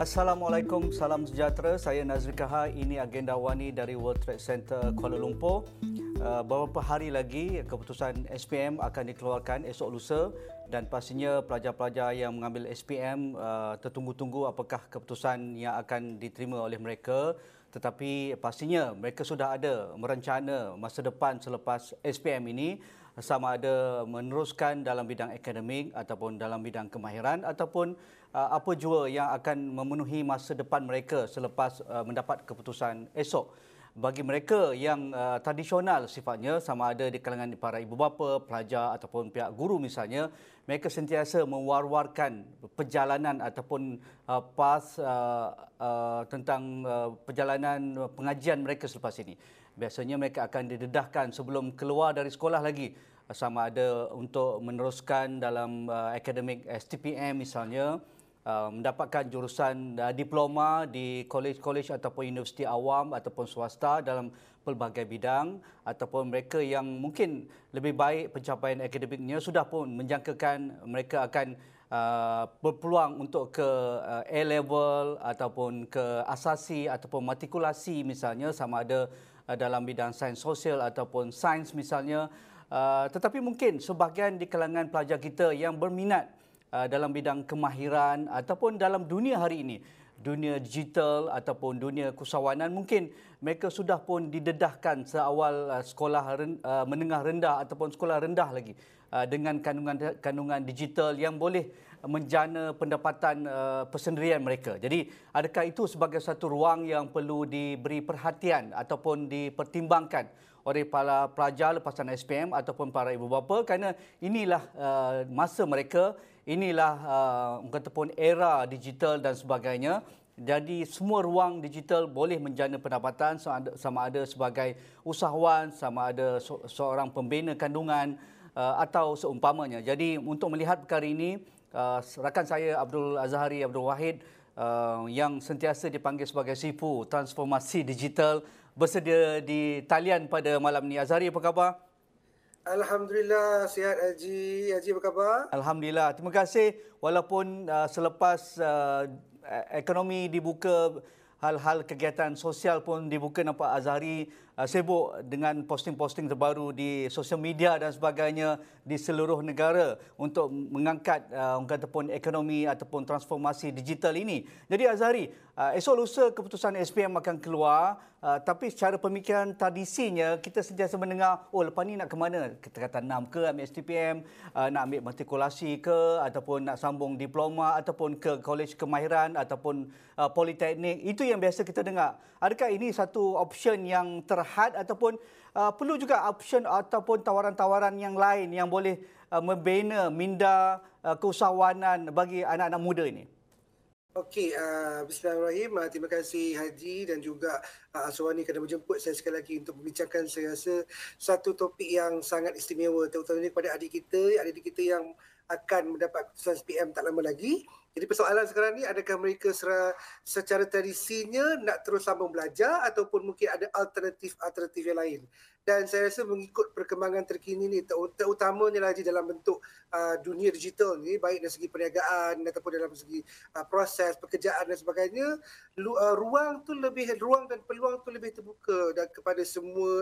Assalamualaikum, salam sejahtera. Saya Nazri Kahar. Ini agenda Wani dari World Trade Center Kuala Lumpur. Beberapa hari lagi keputusan SPM akan dikeluarkan esok lusa dan pastinya pelajar-pelajar yang mengambil SPM tertunggu-tunggu apakah keputusan yang akan diterima oleh mereka. Tetapi pastinya mereka sudah ada merencana masa depan selepas SPM ini, sama ada meneruskan dalam bidang akademik ataupun dalam bidang kemahiran ataupun apa jua yang akan memenuhi masa depan mereka selepas mendapat keputusan esok. Bagi mereka yang tradisional sifatnya, sama ada di kalangan para ibu bapa, pelajar ataupun pihak guru misalnya, mereka sentiasa mewar-warkan perjalanan ataupun tentang perjalanan pengajian mereka selepas ini. Biasanya mereka akan didedahkan sebelum keluar dari sekolah lagi, sama ada untuk meneruskan dalam akademik STPM misalnya, mendapatkan jurusan diploma di kolej-kolej ataupun universiti awam ataupun swasta dalam pelbagai bidang, ataupun mereka yang mungkin lebih baik pencapaian akademiknya sudah pun menjangkakan mereka akan berpeluang untuk ke A-level ataupun ke asasi ataupun matrikulasi misalnya, sama ada dalam bidang sains sosial ataupun sains misalnya. Tetapi mungkin sebahagian di kalangan pelajar kita yang berminat dalam bidang kemahiran ataupun dalam dunia hari ini, dunia digital ataupun dunia keusahawanan, mungkin mereka sudah pun didedahkan seawal sekolah menengah rendah ataupun sekolah rendah lagi dengan kandungan digital yang boleh menjana pendapatan persendirian mereka. Jadi adakah itu sebagai satu ruang yang perlu diberi perhatian ataupun dipertimbangkan oleh para pelajar lepasan SPM ataupun para ibu bapa, kerana inilah masa mereka, inilah kata pun era digital dan sebagainya. Jadi semua ruang digital boleh menjana pendapatan, sama ada sebagai usahawan, sama ada seorang pembina kandungan atau seumpamanya. Jadi untuk melihat perkara ini, rakan saya Abdul Azhari Abdul Wahid yang sentiasa dipanggil sebagai Sifu Transformasi Digital bersedia di talian pada malam ni. Azhari, apa khabar? Alhamdulillah, sihat Haji. Haji apa khabar? Alhamdulillah. Terima kasih. Walaupun selepas ekonomi dibuka, hal-hal kegiatan sosial pun dibuka, nampak Azhari sibuk dengan posting-posting terbaru di sosial media dan sebagainya di seluruh negara untuk mengangkat kata pun ekonomi ataupun transformasi digital ini. Jadi Azhari, esok lusa keputusan SPM akan keluar, tapi secara pemikiran tradisinya kita sentiasa mendengar, oh lepas ni nak ke mana? Kita kata 6 ke ambil STPM, nak ambil matrikulasi ke, ataupun nak sambung diploma, ataupun ke kolej kemahiran ataupun politeknik. Itu yang biasa kita dengar. Adakah ini satu option yang terhad ataupun perlu juga option ataupun tawaran-tawaran yang lain yang boleh membina minda keusahawanan bagi anak-anak muda ini? Okey, bismillahirrahmanirrahim. Terima kasih Haji dan juga Aswani kerana menjemput saya sekali lagi untuk membincangkan, saya rasa, satu topik yang sangat istimewa, terutamanya kepada adik kita yang akan mendapat keputusan SPM tak lama lagi. Jadi persoalan sekarang ni, adakah mereka secara tradisinya nak terus sambung belajar ataupun mungkin ada alternatif yang lain. Dan saya rasa mengikut perkembangan terkini ni, terutamanya lagi dalam bentuk dunia digital ni, baik dari segi perniagaan ataupun dalam segi proses pekerjaan dan sebagainya, ruang dan peluang tu lebih terbuka dan kepada semua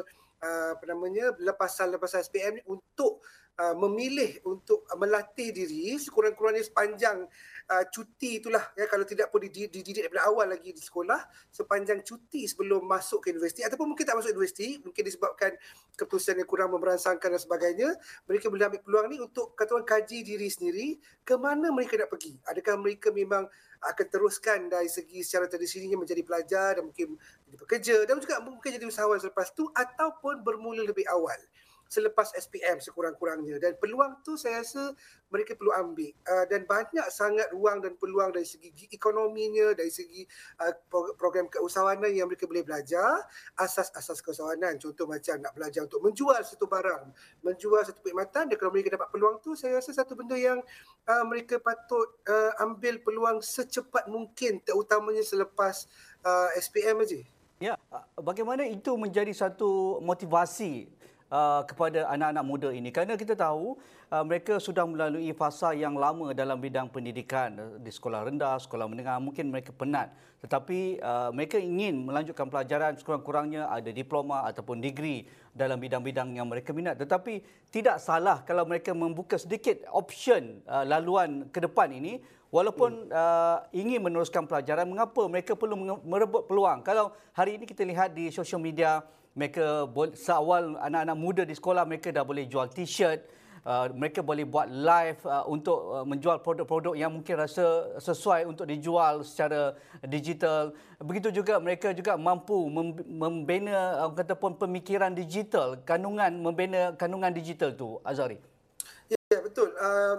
lepasan SPM ni untuk memilih untuk melatih diri sekurang-kurangnya sepanjang cuti itulah, ya, kalau tidak pun dididik daripada awal lagi di sekolah, sepanjang cuti sebelum masuk ke universiti ataupun mungkin tak masuk universiti, mungkin disebabkan keputusan yang kurang memberansangkan dan sebagainya, mereka boleh ambil peluang ni untuk kata orang kaji diri sendiri ke mana mereka nak pergi. Adakah mereka memang akan teruskan dari segi secara tradisinya menjadi pelajar dan mungkin jadi pekerja dan juga mungkin jadi usahawan selepas tu, ataupun bermula lebih awal selepas SPM sekurang-kurangnya. Dan peluang tu saya rasa mereka perlu ambil, dan banyak sangat ruang dan peluang dari segi ekonominya, dari segi program keusahawanan yang mereka boleh belajar, asas-asas keusahawanan, contoh macam nak belajar untuk menjual satu barang, menjual satu perkhidmatan. Dan kalau mereka dapat peluang tu, saya rasa satu benda yang mereka patut ambil peluang secepat mungkin, terutamanya selepas SPM aja. Ya, bagaimana itu menjadi satu motivasi kepada anak-anak muda ini? Kerana kita tahu mereka sudah melalui fasa yang lama dalam bidang pendidikan di sekolah rendah, sekolah menengah, mungkin mereka penat. Tetapi mereka ingin melanjutkan pelajaran, sekurang-kurangnya ada diploma ataupun degree dalam bidang-bidang yang mereka minat. Tetapi tidak salah kalau mereka membuka sedikit option laluan ke depan ini. Walaupun ingin meneruskan pelajaran, mengapa mereka perlu merebut peluang? Kalau hari ini kita lihat di sosial media, mereka seawal anak-anak muda di sekolah, mereka dah boleh jual t-shirt, mereka boleh buat live untuk menjual produk-produk yang mungkin rasa sesuai untuk dijual secara digital. Begitu juga mereka juga mampu membina katakan pemikiran digital, membina kandungan digital tu, Azhari. Ya, betul.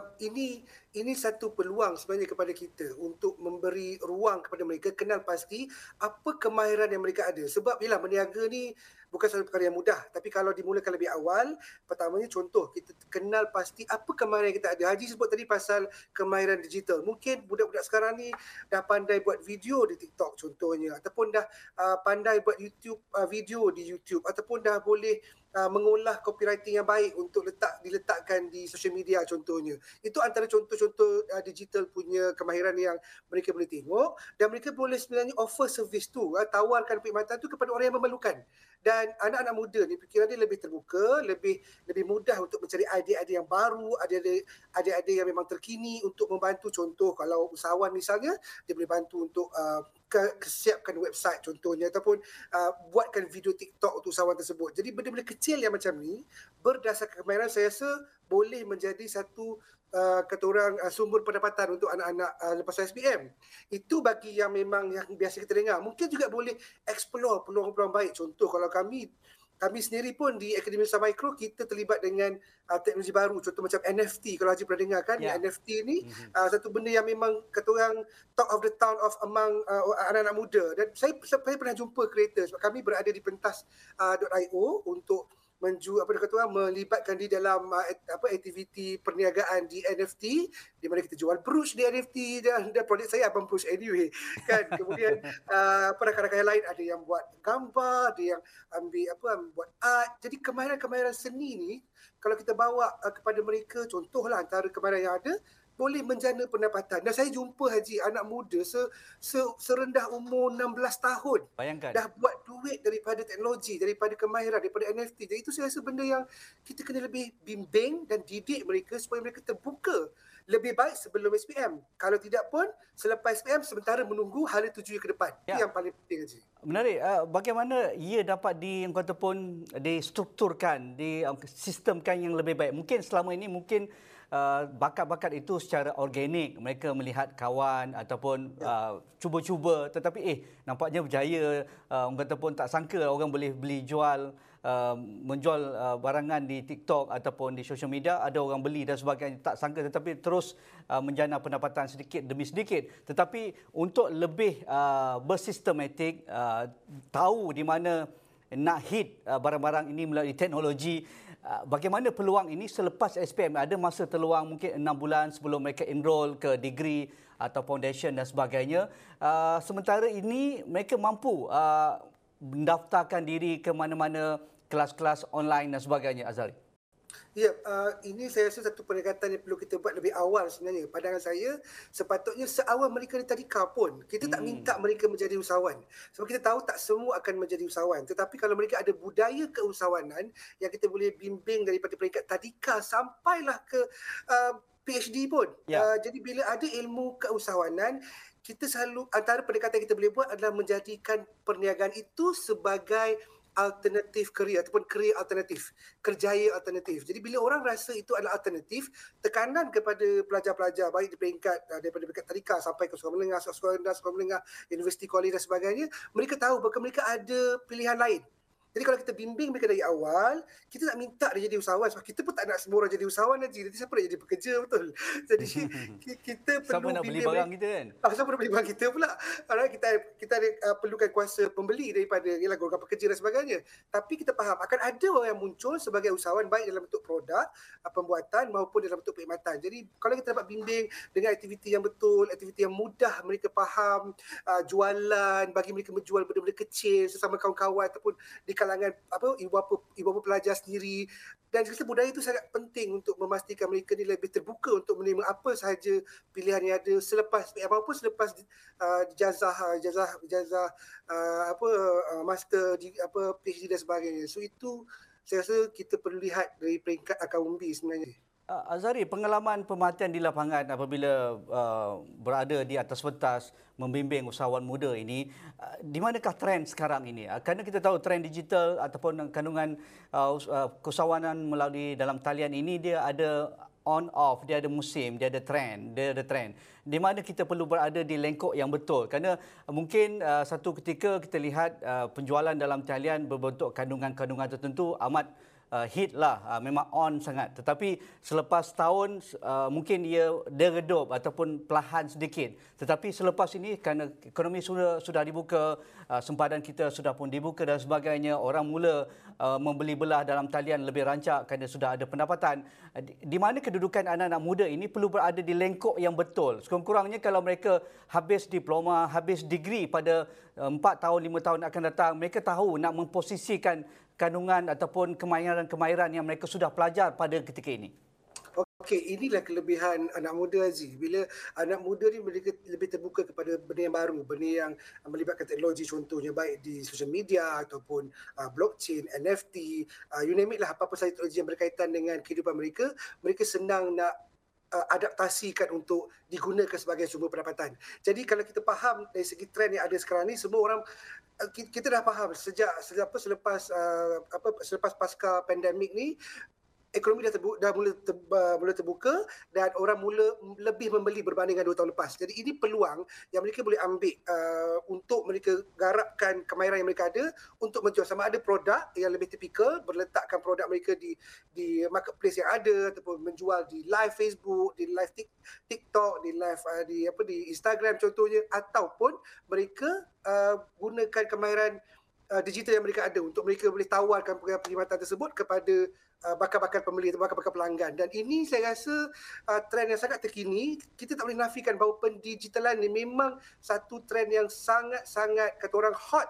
Ini satu peluang sebenarnya kepada kita untuk memberi ruang kepada mereka kenal pasti apa kemahiran yang mereka ada. Sebab bila berniaga ni bukan satu perkara yang mudah. Tapi kalau dimulakan lebih awal, pertamanya contoh, kita kenal pasti apa kemahiran yang kita ada. Haji sebut tadi pasal kemahiran digital. Mungkin budak-budak sekarang ni dah pandai buat video di TikTok contohnya. Ataupun dah pandai buat video di YouTube. Ataupun dah boleh mengolah copywriting yang baik untuk diletakkan di social media contohnya. Itu antara contoh-contoh digital punya kemahiran yang mereka boleh tengok dan mereka boleh sebenarnya offer servis tu, tawarkan perkhidmatan tu kepada orang yang memerlukan. Dan anak-anak muda ni fikiran dia lebih terbuka, lebih mudah untuk mencari idea-idea yang baru, idea-idea yang memang terkini untuk membantu. Contoh kalau usahawan misalnya, dia boleh bantu untuk kesiapkan website contohnya ataupun buatkan video TikTok untuk usahawan tersebut. Jadi benda-benda kecil yang macam ni berdasarkan kemahiran saya rasa boleh menjadi satu kata orang sumber pendapatan untuk anak-anak lepas SPM. Itu bagi yang memang yang biasa kita dengar. Mungkin juga boleh explore peluang-peluang baik. Contoh kalau kami sendiri pun di Akademi Nusa Micro kita terlibat dengan teknologi baru, contoh macam NFT. Kalau Haji pernah dengar kan, NFT ni satu benda yang memang kata orang talk of the town of among anak-anak muda. Dan saya pernah jumpa creator sebab kami berada di pentas.io untuk melibatkan di dalam aktiviti perniagaan di NFT, di mana kita jual brooch di NFT dan projek saya abang brooch anyway kan. Kemudian rakan-rakan yang lain ada yang buat gambar, ada yang buat art. Jadi kemahiran-kemahiran seni ni kalau kita bawa kepada mereka, contohlah antara kemahiran yang ada boleh menjana pendapatan. Dan saya jumpa Haji anak muda serendah umur 16 tahun. Bayangkan. Dah buat duit daripada teknologi, daripada kemahiran, daripada NFT. Jadi itu saya rasa benda yang kita kena lebih bimbing dan didik mereka supaya mereka terbuka lebih baik sebelum SPM. Kalau tidak pun selepas SPM sementara menunggu hala tuju ke depan. Itu yang paling penting Haji. Menarik. Bagaimana ia dapat distrukturkan, disistemkan yang lebih baik? Mungkin selama ini bakat-bakat itu secara organik, mereka melihat kawan ataupun cuba-cuba, tetapi nampaknya berjaya. Orang kata pun tak sangka orang boleh menjual barangan di TikTok ataupun di social media, ada orang beli dan sebagainya, tak sangka, tetapi terus menjana pendapatan sedikit demi sedikit. Tetapi untuk lebih bersistematik, tahu di mana nak hit barang-barang ini melalui teknologi, bagaimana peluang ini selepas SPM? Ada masa terluang mungkin 6 bulan sebelum mereka enroll ke degree atau foundation dan sebagainya. Sementara ini mereka mampu mendaftarkan diri ke mana-mana kelas-kelas online dan sebagainya, Azhari. Ya, ini saya rasa satu pendekatan yang perlu kita buat lebih awal sebenarnya. Pandangan saya, sepatutnya seawal mereka di tadika pun, kita tak minta mereka menjadi usahawan. Sebab kita tahu tak semua akan menjadi usahawan. Tetapi kalau mereka ada budaya keusahawanan yang kita boleh bimbing daripada peringkat tadika sampailah ke PhD pun. Jadi bila ada ilmu keusahawanan, kita selalu, antara pendekatan yang kita boleh buat adalah menjadikan perniagaan itu sebagai alternatif kerja ataupun kerja alternatif, kerjaya alternatif. Jadi bila orang rasa itu adalah alternatif, tekanan kepada pelajar-pelajar baik di peringkat daripada peringkat tadika sampai ke sekolah menengah, sekolah rendah, sekolah menengah, universiti, kolej dan sebagainya, mereka tahu bahawa mereka ada pilihan lain. Jadi kalau kita bimbing mereka dari awal, kita tak minta dia jadi usahawan sebab kita pun tak nak semua orang jadi usahawan Haji. Nanti siapa nak jadi pekerja, betul? Jadi kita perlu siapa nak beli barang kita kan? Siapa nak beli barang kita pula? Kita perlukan kuasa pembeli daripada golongan pekerja dan sebagainya. Tapi kita faham akan ada orang yang muncul sebagai usahawan baik dalam bentuk produk, pembuatan maupun dalam bentuk perkhidmatan. Jadi kalau kita dapat bimbing dengan aktiviti yang betul, aktiviti yang mudah mereka faham, jualan, bagi mereka menjual benda-benda kecil sesama kawan-kawan ataupun di kalangan ibu-bapa pelajar sendiri. Dan kita budaya itu sangat penting untuk memastikan mereka ni lebih terbuka untuk menerima apa sahaja pilihan yang ada selepas apapun selepas ijazah master di PhD dan sebagainya. So itu saya rasa kita perlu lihat dari peringkat akar umbi sebenarnya. Azhari, pengalaman pemerhatian di lapangan apabila berada di atas pentas membimbing usahawan muda ini, di manakah trend sekarang ini? Kerana kita tahu trend digital ataupun kandungan keusahawanan melalui dalam talian ini dia ada on off, dia ada musim, dia ada trend. Di mana kita perlu berada di lengkok yang betul. Kerana mungkin satu ketika kita lihat penjualan dalam talian berbentuk kandungan-kandungan tertentu amat hit lah, memang on sangat. Tetapi selepas tahun mungkin dia redup ataupun perlahan sedikit. Tetapi selepas ini kerana ekonomi sudah dibuka, sempadan kita sudah pun dibuka dan sebagainya, orang mula membeli belah dalam talian lebih rancak kerana sudah ada pendapatan. Di mana kedudukan anak-anak muda ini perlu berada di lengkok yang betul. Sekurang-kurangnya kalau mereka habis diploma, habis degree pada 4 tahun, 5 tahun akan datang, mereka tahu nak memposisikan kandungan ataupun kemahiran yang mereka sudah pelajar pada ketika ini. Okey, inilah kelebihan anak muda, Aziz. Bila anak muda ni mereka lebih terbuka kepada benda yang baru, benda yang melibatkan teknologi, contohnya baik di social media ataupun blockchain, NFT, you name it lah, apa-apa sahaja teknologi yang berkaitan dengan kehidupan mereka, mereka senang nak adaptasikan untuk digunakan sebagai sumber pendapatan. Jadi kalau kita faham dari segi trend yang ada sekarang ni, semua orang kita dah faham selepas pasca pandemik ni, ekonomi dah mula terbuka dan orang mula lebih membeli berbanding dengan 2 tahun lepas. Jadi ini peluang yang mereka boleh ambil untuk mereka garapkan kemahiran yang mereka ada untuk menjual sama ada produk yang lebih tipikal, berletakkan produk mereka di marketplace yang ada ataupun menjual di live Facebook, di live TikTok, di live di Instagram contohnya, ataupun mereka gunakan kemahiran digital yang mereka ada untuk mereka boleh tawarkan perkhidmatan tersebut kepada bakal-bakal pembeli atau bakal-bakal pelanggan. Dan ini saya rasa trend yang sangat terkini. Kita tak boleh nafikan bahawa pendigitalan ini memang satu trend yang sangat-sangat kata orang hot,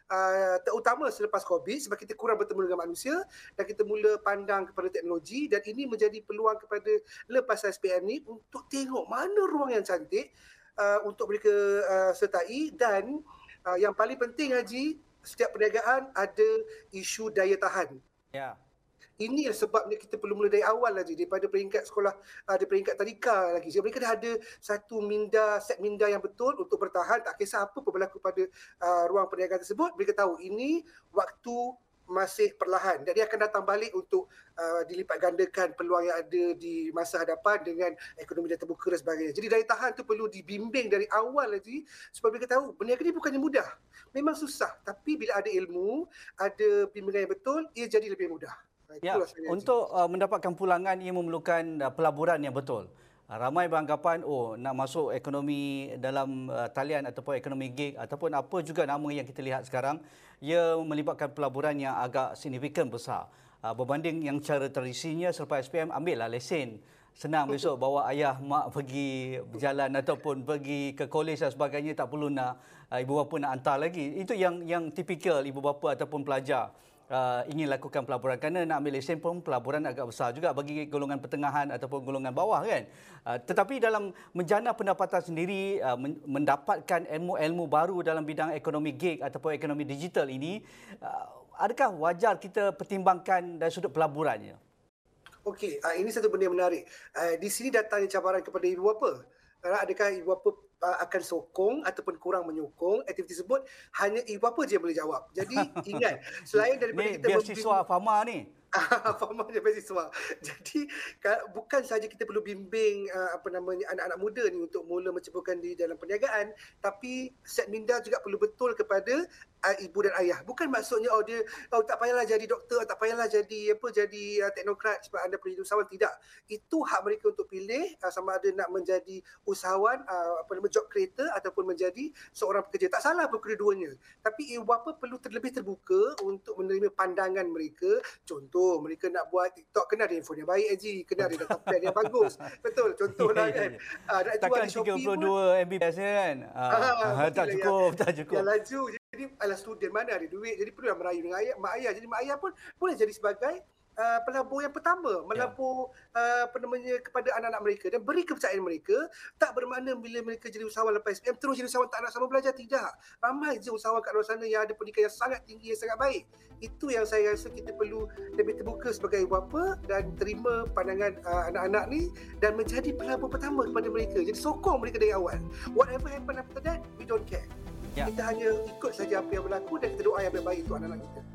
terutama selepas COVID, sebab kita kurang bertemu dengan manusia dan kita mula pandang kepada teknologi, dan ini menjadi peluang kepada lepas SPM ni untuk tengok mana ruang yang cantik untuk mereka sertai. Dan yang paling penting, Haji, setiap perniagaan ada isu daya tahan. Ya. Ini yang sebabnya kita perlu mula dari awal lagi, daripada peringkat sekolah, di peringkat tadika lagi. Jadi mereka dah ada satu set minda yang betul untuk bertahan, tak kisah apa pun berlaku pada ruang perniagaan tersebut. Mereka tahu ini waktu masih perlahan dan dia akan datang balik untuk dilipat gandakan peluang yang ada di masa hadapan dengan ekonomi dah terbuka dan sebagainya. Jadi daya tahan tu perlu dibimbing dari awal lagi supaya mereka tahu berniaga ni bukannya mudah. Memang susah, tapi bila ada ilmu, ada bimbingan yang betul, ia jadi lebih mudah. Ya, untuk mendapatkan pulangan ia memerlukan pelaburan yang betul. Ramai beranggapan nak masuk ekonomi dalam talian ataupun ekonomi gig ataupun apa juga nama yang kita lihat sekarang, ia melibatkan pelaburan yang agak signifikan besar. Berbanding yang cara tradisinya selepas SPM ambillah lesen. Senang besok bawa ayah mak pergi berjalan ataupun pergi ke kolej dan sebagainya, tak perlu nak ibu bapa nak hantar lagi. Itu yang tipikal ibu bapa ataupun pelajar ingin lakukan pelaburan, kerana nak ambil lesen pun pelaburan agak besar juga bagi golongan pertengahan ataupun golongan bawah kan. Tetapi dalam menjana pendapatan sendiri, mendapatkan ilmu-ilmu baru dalam bidang ekonomi gig ataupun ekonomi digital ini, adakah wajar kita pertimbangkan dari sudut pelaburannya? Okey, ini satu benda yang menarik. Di sini datangnya cabaran kepada ibu bapa. Adakah ibu bapa akan sokong ataupun kurang menyokong aktiviti tersebut? Hanya ibu bapa je yang boleh jawab. Jadi ingat, selain daripada kita beasiswa Fama ni. Faham je beasiswa. Jadi bukan saja kita perlu bimbing anak-anak muda ni untuk mula menceburkan diri dalam perniagaan, tapi set minda juga perlu betul kepada ibu dan ayah. Bukan maksudnya dia tak payahlah jadi doktor, tak payahlah jadi teknokrat sebab anda perlu jadi usahawan. Tidak. Itu hak mereka untuk pilih sama ada nak menjadi usahawan, job creator ataupun menjadi seorang pekerja. Tak salah pun kedua-duanya. Tapi ibu bapa perlu terlebih terbuka untuk menerima pandangan mereka. Contoh, mereka nak buat TikTok, kena ada handphone yang baik, kena ada data plan yang bagus. Betul, contohlah kan. Takkan 32 Mbps kan? Tak cukup. Yang laju jadi ala student mana ada duit, jadi perlulah merayu dengan mak ayah. Jadi mak ayah pun boleh jadi sebagai pelabur yang pertama, melabur kepada anak-anak mereka dan beri kepercayaan mereka. Tak bermakna bila mereka jadi usahawan lepas SPM terus jadi usahawan, tak nak sama belajar, tidak. Ramai je usahawan kat luar sana yang ada pendidikan yang sangat tinggi, yang sangat baik. Itu yang saya rasa kita perlu lebih terbuka sebagai ibu bapa dan terima pandangan anak-anak ni dan menjadi pelabur pertama kepada mereka. Jadi sokong mereka dari awal. Whatever happen after that, we don't care. Kita hanya ikut saja apa yang berlaku dan kita doa yang baik-baik untuk anak-anak kita.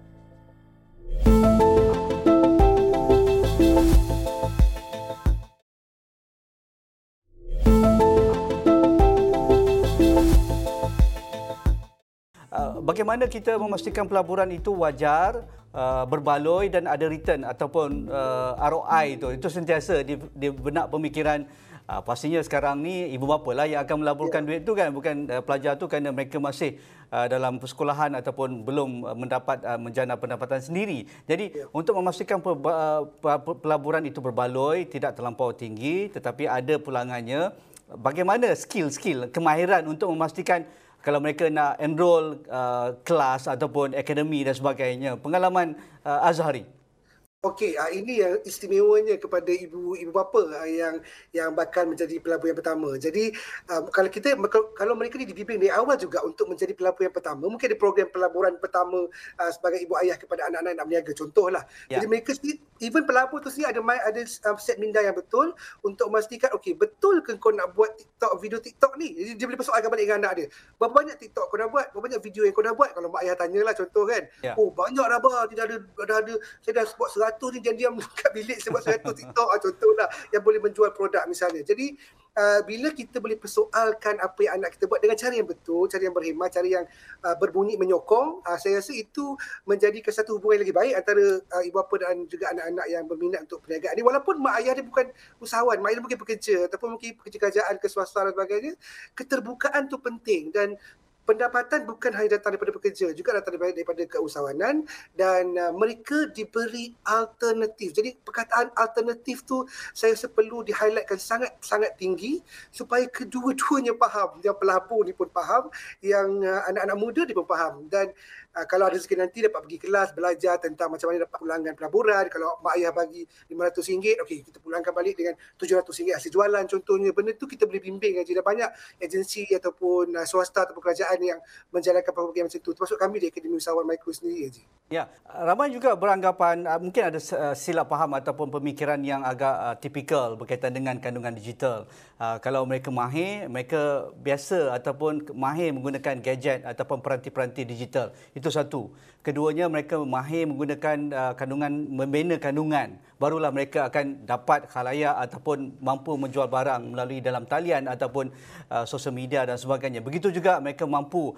Bagaimana kita memastikan pelaburan itu wajar, berbaloi dan ada return ataupun ROI itu sentiasa di benak pemikiran. Pastinya sekarang ni ibu bapa lah yang akan melaburkan duit tu kan, bukan pelajar tu, kerana mereka masih dalam persekolahan ataupun belum mendapat menjana pendapatan sendiri. Jadi untuk memastikan pelaburan itu berbaloi, tidak terlampau tinggi tetapi ada pulangannya, bagaimana skill-skill, kemahiran untuk memastikan kalau mereka nak enroll kelas ataupun akademi dan sebagainya. Pengalaman Azhari. Okey, ini yang istimewanya kepada ibu bapa yang bakal menjadi pelabur yang pertama. Jadi kalau mereka ni dibimbing dari awal juga untuk menjadi pelabur yang pertama, mungkin ada program pelaburan pertama sebagai ibu ayah kepada anak-anak yang nak berniaga, contohlah. Jadi mereka sendiri, even pelabur tu sendiri ada set minda yang betul untuk memastikan, okey, betul ke kau nak buat video TikTok ni? Jadi dia boleh persoalkan balik dengan anak dia. Berapa banyak TikTok kau dah buat? Berapa banyak video yang kau dah buat? Kalau mak ayah tanyalah contoh kan. Oh, banyak dah bah, tidak ada, saya dah buat 100 ni, diam-diam kat bilik sebab 100 TikTok contohlah yang boleh menjual produk misalnya. Jadi bila kita boleh persoalkan apa yang anak kita buat dengan cara yang betul, cara yang berhemah, cara yang berbunyi menyokong, saya rasa itu menjadikan satu hubungan yang lebih baik antara ibu bapa dan juga anak-anak yang berminat untuk perniagaan ni. Walaupun mak ayah dia bukan usahawan, mak ayah dia mungkin pekerja ataupun mungkin pekerja kerajaan ke swasta dan sebagainya, keterbukaan tu penting dan pendapatan bukan hanya datang daripada pekerja, juga datang daripada keusahawanan dan mereka diberi alternatif. Jadi perkataan alternatif tu saya rasa perlu di-highlightkan sangat-sangat tinggi supaya kedua-duanya faham. Yang pelabur ni pun faham, yang anak-anak muda dia pun faham. Dan kalau ada rezeki nanti dapat pergi kelas belajar tentang macam mana dapat pulangan pelaburan. Kalau mak ayah bagi RM500, okey, kita pulangkan balik dengan RM700 hasil jualan contohnya. Benda tu kita boleh bimbing aja. Dah banyak agensi ataupun swasta ataupun kerajaan yang menjalankan program macam tu. Termasuk kami di Akademi Usahawan Mikro sendiri aja. Ya, ramai juga beranggapan mungkin ada silap faham ataupun pemikiran yang agak tipikal berkaitan dengan kandungan digital. Kalau mereka mahir, mereka biasa ataupun mahir menggunakan gadget ataupun peranti-peranti digital. Itu satu. Keduanya, mereka mahir menggunakan membina kandungan. Barulah mereka akan dapat khalayak ataupun mampu menjual barang melalui dalam talian ataupun sosial media dan sebagainya. Begitu juga mereka mampu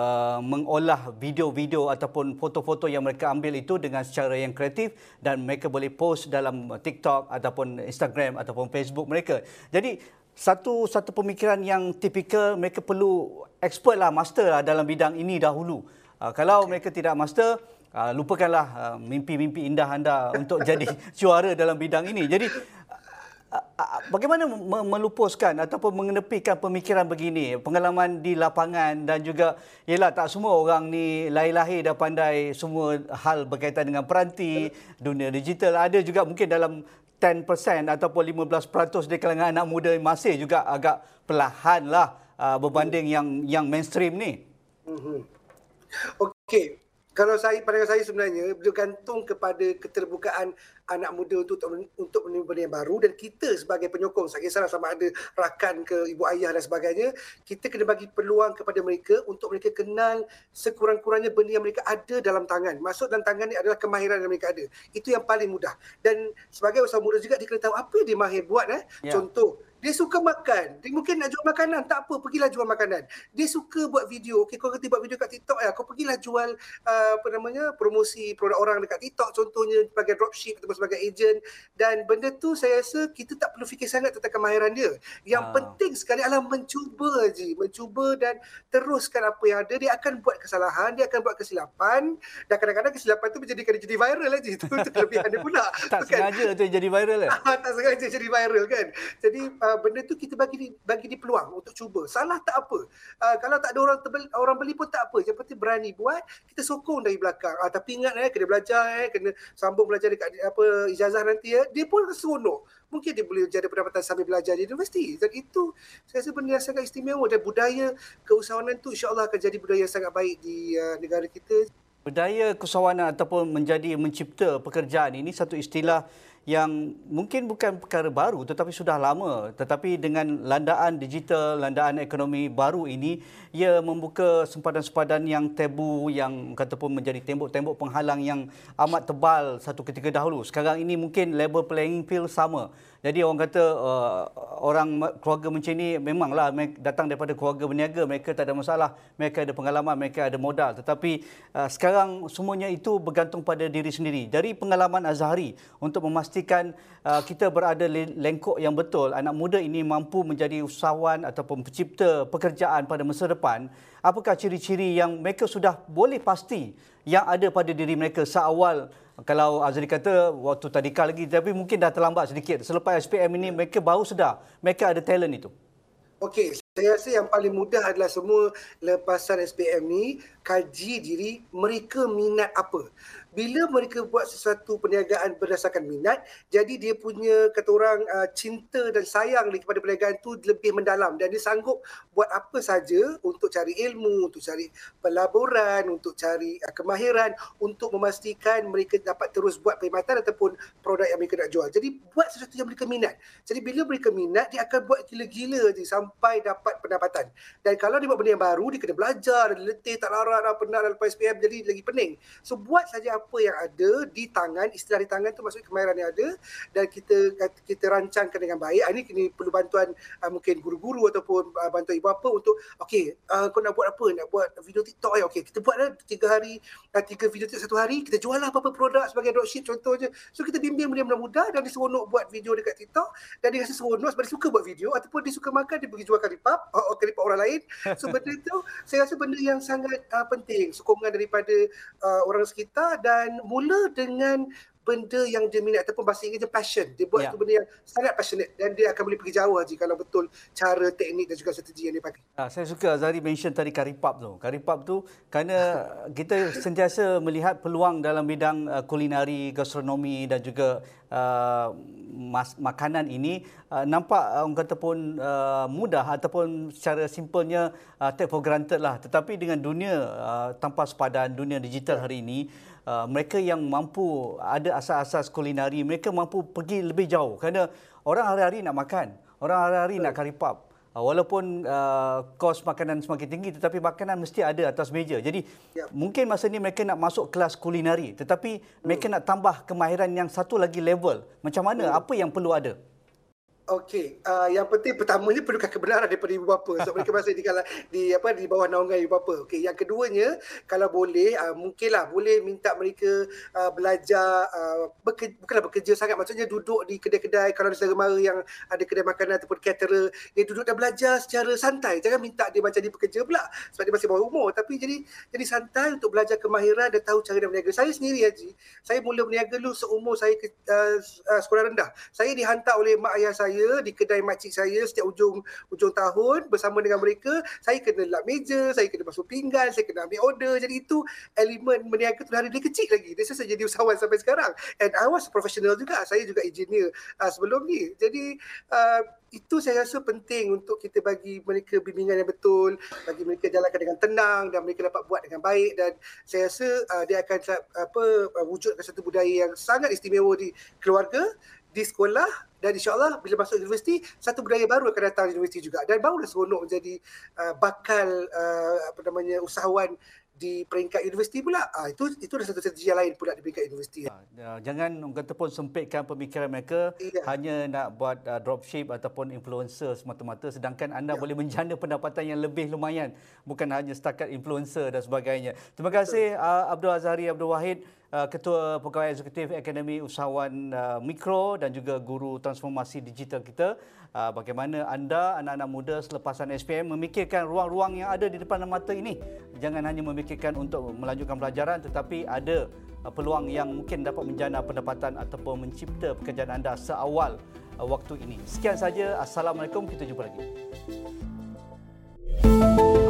mengolah video-video ataupun foto-foto yang mereka ambil itu dengan secara yang kreatif dan mereka boleh post dalam TikTok ataupun Instagram ataupun Facebook mereka. Jadi satu pemikiran yang tipikal, mereka perlu expert lah, master lah dalam bidang ini dahulu. Kalau mereka tidak master, lupakanlah mimpi-mimpi indah anda untuk jadi juara dalam bidang ini. Jadi bagaimana melupuskan ataupun mengenepikan pemikiran begini, pengalaman di lapangan dan juga, yelah, tak semua orang ni lahir-lahir dah pandai semua hal berkaitan dengan peranti, dunia digital. Ada juga mungkin dalam 10% ataupun 15% di kalangan anak muda masih juga agak perlahan lah berbanding yang mainstream ni. Okey, kalau pandangan saya sebenarnya bergantung kepada keterbukaan anak muda untuk menerima benda yang baru, dan kita sebagai penyokong, tak kisahlah sama ada rakan ke ibu ayah dan sebagainya, kita kena bagi peluang kepada mereka untuk mereka kenal sekurang-kurangnya benda yang mereka ada dalam tangan. Maksud dalam tangan ni adalah kemahiran yang mereka ada. Itu yang paling mudah. Dan sebagai usahawan muda juga, dia kena tahu apa yang dia mahir buat. Contoh, dia suka makan. Dia mungkin nak jual makanan. Tak apa, pergilah jual makanan. Dia suka buat video. Okey, kau kerti buat video kat TikTok ya. Kau pergilah jual promosi produk orang dekat TikTok contohnya, sebagai dropship atau ataupun sebagai ejen, dan benda tu saya rasa kita tak perlu fikir sangat tentang kemahiran dia. Yang penting sekali adalah mencuba je, mencuba dan teruskan apa yang ada. Dia akan buat kesalahan, dia akan buat kesilapan, dan kadang-kadang kesilapan tu menjadikan dia jadi viral aja. Itu kelebihan dia pula. Tak sengaja tu yang jadi viral lah. Tak sengaja jadi viral kan. Jadi benda tu kita bagi dia peluang untuk cuba. Salah tak apa. Kalau tak ada orang beli pun tak apa. Yang penting berani buat, kita sokong dari belakang. Tapi ingat kena belajar, kena sambung belajar dekat ijazah nanti dia pun seronok. Mungkin dia boleh jadi pendapatan sambil belajar di universiti. Dan itu saya rasa benda yang sangat istimewa, dan budaya keusahawanan tu insya-Allah akan jadi budaya yang sangat baik di negara kita. Budaya keusahawanan ataupun mencipta pekerjaan ini satu istilah yang mungkin bukan perkara baru tetapi sudah lama, tetapi dengan landaan digital, landaan ekonomi baru ini, ia membuka sempadan-sempadan yang tabu, yang kata pun menjadi tembok-tembok penghalang yang amat tebal satu ketika dahulu. Sekarang ini mungkin level playing field sama. Jadi orang kata orang keluarga macam ni memanglah datang daripada keluarga berniaga, mereka tak ada masalah, mereka ada pengalaman, mereka ada modal. Tetapi sekarang semuanya itu bergantung pada diri sendiri. Dari pengalaman Azhari untuk memastikan kita berada lengkok yang betul, anak muda ini mampu menjadi usahawan ataupun pencipta pekerjaan pada masa depan, apakah ciri-ciri yang mereka sudah boleh pasti yang ada pada diri mereka seawal? Kalau Azhari kata waktu tadika lagi, tapi mungkin dah terlambat sedikit. Selepas SPM ini mereka baru sedar mereka ada talent itu. Okey, saya rasa yang paling mudah adalah semua lepasan SPM ni kaji diri mereka minat apa. Bila mereka buat sesuatu perniagaan berdasarkan minat, jadi dia punya kata orang cinta dan sayang kepada perniagaan tu lebih mendalam, dan dia sanggup buat apa saja untuk cari ilmu, untuk cari pelaburan, untuk cari kemahiran, untuk memastikan mereka dapat terus buat perkhidmatan ataupun produk yang mereka nak jual. Jadi buat sesuatu yang mereka minat. Jadi bila mereka minat, dia akan buat gila-gila je sampai dapat pendapatan. Dan kalau dia buat benda yang baru, dia kena belajar, dia letih, tak larat, penat lepas SPM, jadi lagi pening. So buat saja apa yang ada di tangan, istilah di tangan tu maksudnya kemahiran yang ada, dan kita rancangkan dengan baik. Ini perlu bantuan mungkin guru-guru ataupun bantuan ibu bapa untuk kau nak buat apa? Nak buat video TikTok kita buatlah 3 video TikTok satu hari, kita jual lah apa-apa produk sebagai dropship contohnya. So kita bimbing dia mudah-mudah, dan dia seronok buat video dekat TikTok, dan dia rasa seronok sebab dia suka buat video, ataupun dia suka makan, dia pergi jual karipap orang lain. So benda tu saya rasa benda yang sangat penting, sokongan daripada orang sekitar, dan mula dengan benda yang dia minat ataupun bahasa Inggerisnya passion. Dia buat tu benda yang sangat passionate, dan dia akan boleh pergi jauh Haji kalau betul cara, teknik dan juga strategi yang dia pakai. Saya suka Azhari mention tadi karipap tu. Karipap tu kerana kita sentiasa melihat peluang dalam bidang kulinari, gastronomi dan juga makanan ini nampak orang kata pun mudah ataupun secara simpelnya take for granted lah. Tetapi dengan dunia tanpa sepadan, dunia digital hari ini, mereka yang mampu ada asas-asas kulinari, mereka mampu pergi lebih jauh kerana orang hari-hari nak makan, orang hari-hari nak karipap. Walaupun kos makanan semakin tinggi, tetapi makanan mesti ada atas meja. Jadi mungkin masa ni mereka nak masuk kelas kulinari, tetapi mereka nak tambah kemahiran yang satu lagi level. Macam mana? Apa yang perlu ada? Okey, yang penting pertamanya perlukan kebenaran daripada ibu bapa. Sebab mereka masih di bawah naungan ibu bapa. Okey, yang keduanya, kalau boleh mungkinlah boleh minta mereka belajar bukanlah bekerja sangat, maksudnya duduk di kedai-kedai, kalau ada saudara mara yang ada kedai makanan ataupun caterer, dia duduk dan belajar secara santai. Jangan minta dia macam dia pekerja pula sebab dia masih bawah umur, tapi jadi santai untuk belajar kemahiran dan tahu cara dia berniaga. Saya sendiri Haji, saya mula berniaga dulu seumur saya sekolah rendah. Saya dihantar oleh mak ayah saya di kedai makcik saya setiap ujung tahun bersama dengan mereka. Saya kena lap meja, saya kena basuh pinggan, saya kena ambil order. Jadi itu elemen berniaga tu dari dia kecil lagi. Dia saya jadi usahawan sampai sekarang. And I was professional juga. Saya juga engineer sebelum ni. Jadi itu saya rasa penting untuk kita bagi mereka bimbingan yang betul, bagi mereka jalankan dengan tenang dan mereka dapat buat dengan baik, dan saya rasa dia akan wujudkan satu budaya yang sangat istimewa di keluarga, di sekolah, dan insyaAllah bila masuk universiti, satu budaya baru akan datang di universiti juga, dan barulah seronok menjadi bakal usahawan di peringkat universiti pula. Itu adalah satu strategi yang lain pula di peringkat universiti. Jangan orang kata pun sempitkan pemikiran mereka hanya nak buat dropship ataupun influencer semata-mata, sedangkan anda boleh menjana pendapatan yang lebih lumayan, bukan hanya setakat influencer dan sebagainya. Terima kasih Abdul Azhari Abdul Wahid Ketua Pegawai Eksekutif Akademi Usahawan Mikro dan juga Guru Transformasi Digital kita. Bagaimana anda, anak-anak muda selepasan SPM memikirkan ruang-ruang yang ada di depan mata ini. Jangan hanya memikirkan untuk melanjutkan pelajaran, tetapi ada peluang yang mungkin dapat menjana pendapatan ataupun mencipta pekerjaan anda seawal waktu ini. Sekian saja. Assalamualaikum. Kita jumpa lagi.